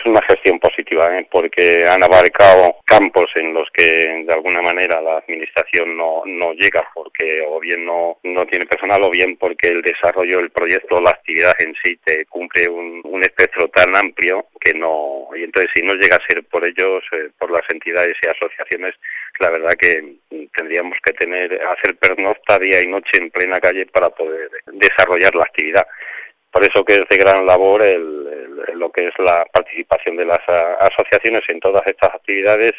una gestión positiva, porque han abarcado campos en los que de alguna manera la administración no llega porque o bien no tiene personal o bien porque el desarrollo del proyecto, la actividad en sí te cumple un espectro tan amplio que no, y entonces si no llega a ser por ellos, por las entidades y asociaciones, la verdad que tendríamos que hacer pernocta día y noche en plena calle para poder desarrollar la actividad. Por eso que es de gran labor lo que es la participación de las asociaciones en todas estas actividades